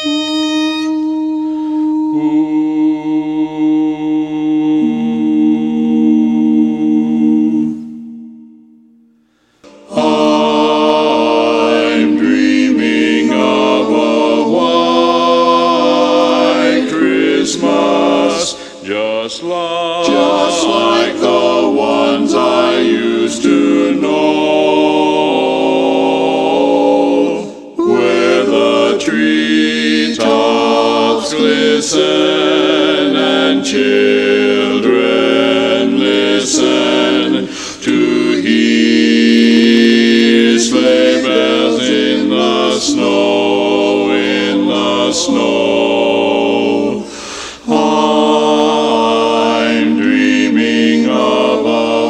I'm dreaming of a white Christmas, just like the ones I used to know, where the treetops glisten and children listen to hear sleigh bells in the snow, in the snow. I'm dreaming of a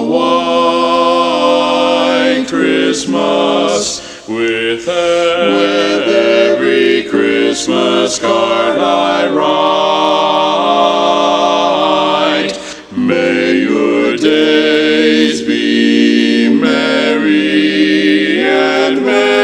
white Christmas with every Christmas card I write. May your days be merry and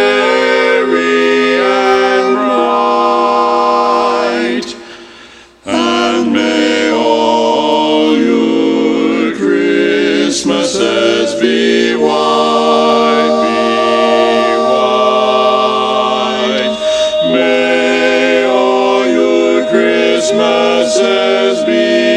bright, and may all your Christmases be white, May all your Christmases be